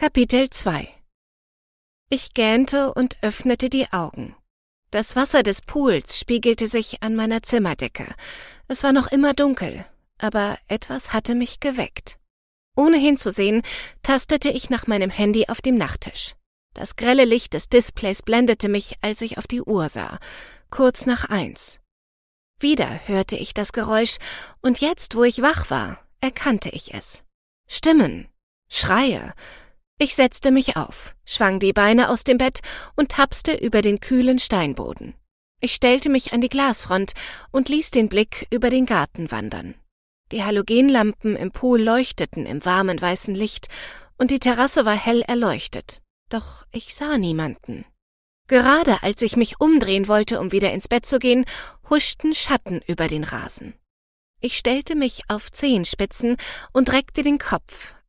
Kapitel 2 Ich gähnte und öffnete die Augen. Das Wasser des Pools spiegelte sich an meiner Zimmerdecke. Es war noch immer dunkel, aber etwas hatte mich geweckt. Ohne hinzusehen, tastete ich nach meinem Handy auf dem Nachttisch. Das grelle Licht des Displays blendete mich, als ich auf die Uhr sah. Kurz nach 1. Wieder hörte ich das Geräusch, und jetzt, wo ich wach war, erkannte ich es. Stimmen, Schreie. Ich setzte mich auf, schwang die Beine aus dem Bett und tapste über den kühlen Steinboden. Ich stellte mich an die Glasfront und ließ den Blick über den Garten wandern. Die Halogenlampen im Pool leuchteten im warmen weißen Licht und die Terrasse war hell erleuchtet. Doch ich sah niemanden. Gerade als ich mich umdrehen wollte, um wieder ins Bett zu gehen, huschten Schatten über den Rasen. Ich stellte mich auf Zehenspitzen und reckte den Kopf,